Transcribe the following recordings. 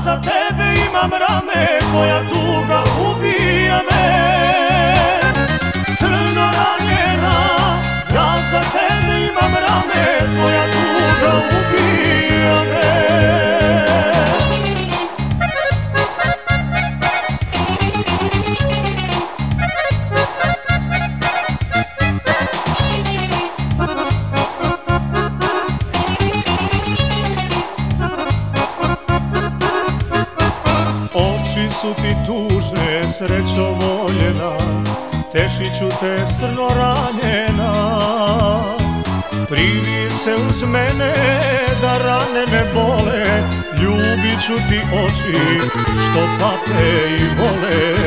za tebe imam rame, tvoja tuga ubija me. Crno ranjena, ja za tebe imam rame, tvoja tuga ubija me. Oči su ti tužne, srećo voljena, tešit ću te crno ranjena. Primi se uz mene da rane ne bole, ljubit ću ti oči što pate i vole.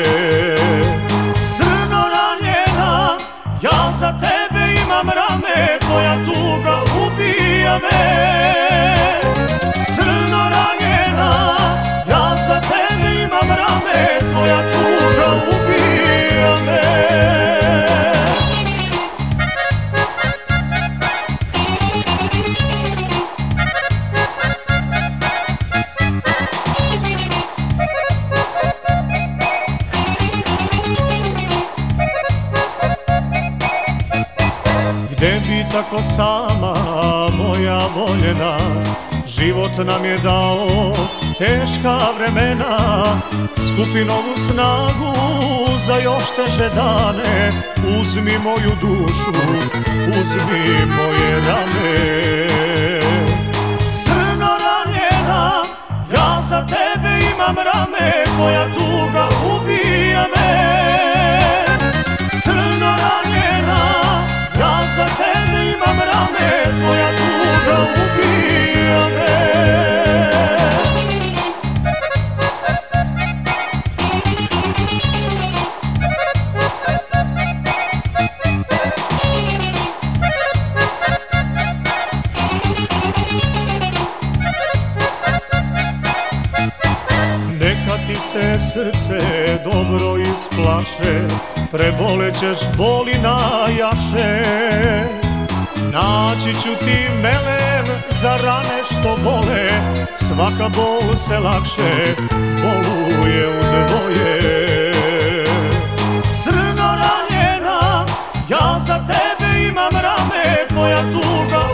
Crno ranjena, ja za tebe imam rame, tvoja tuga ubija me. Crno ranjena, ja za tebe imam rame, tvoja tuga ubija me. Gde bi tako sama, moja voljena, život nam je dao teška vremena. Skupi novu snagu za još teže dane, uzmi moju dušu, uzmi moje rame. Crno ranjena, ja za tebe imam rame, tvoja tuga ubija me. Crno ranjena, ja za tebe imam rame, tvoja tuga ubija me. Neka ti se srce dobro isplače, prebolećeš boli najjače. Naći ću ti melem za rane što bole, svaka bol se lakše boluje u dvoje. Crno ranjena, ja za tebe imam rame, tvoja tuga